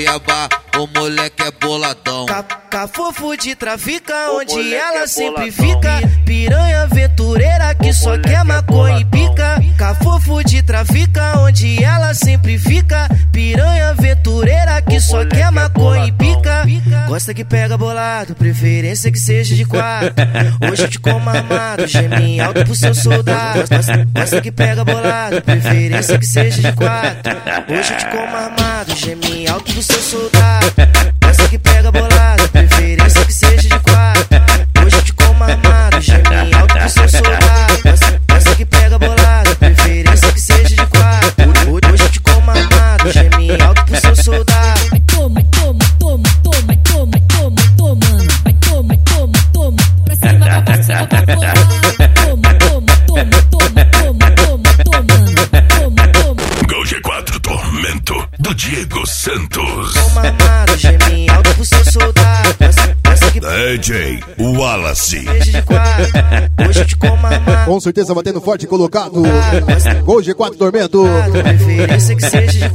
pereba, o moleque é boladão. Cafofo de trafica, onde ela sempre fica. Piranha aventureira que só quer maconha e pica. Cafofo de trafica, onde ela sempre fica. Piranha aventureira que só quer maconha e pica. Gosta que pega bolado, preferência que seja de quatro. Hoje eu te como armado, geme alto pro seu soldado. Gosta que pega bolado, preferência que seja de quatro. Hoje eu te como armado, geme alto pro seu soldado. Gosta que pega bolado, preferência que seja de quatro. Hoje eu te como armado, geme alto pro seu soldado. Gosta que pega bolado, preferência que seja de quatro. Hoje eu te como armado, geme alto pro seu soldado. Toma, toma, toma, toma, toma, toma, tomando. Vai toma, toma, toma, pra cima, pra baixo, pra fora. Toma, toma, toma, toma, toma, toma, tomando. Toma, toma. Gol G4 Tormento do Diego Santos. Toma armado, geme alto pro seu soldado. Gosta que DJ Wallace. seja de quatro. Hoje eu te como armado. Com certeza batendo forte colocado. Gol G4 Tormento. Preferência que seja de